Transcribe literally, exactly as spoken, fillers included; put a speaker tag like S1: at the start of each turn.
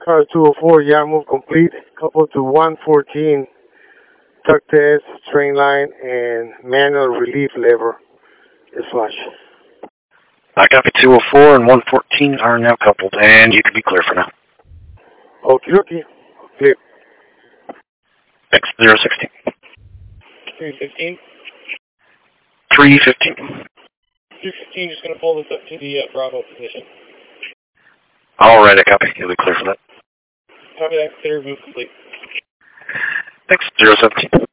S1: Car two oh four, yaw move complete. Coupled to one fourteen. Tuck test, train line, and manual relief lever is flush.
S2: I copy two oh four and one fourteen are now coupled, and you can be clear for now.
S1: Okie dokie. Clear.
S2: X zero sixteen.
S1: three fifteen.
S2: three fifteen.
S1: three fifteen, just going to pull this up to the uh, Bravo position.
S2: All right, I copy. You'll be clear for that.
S1: Copy that. Clear, move complete.
S2: X zero seventeen.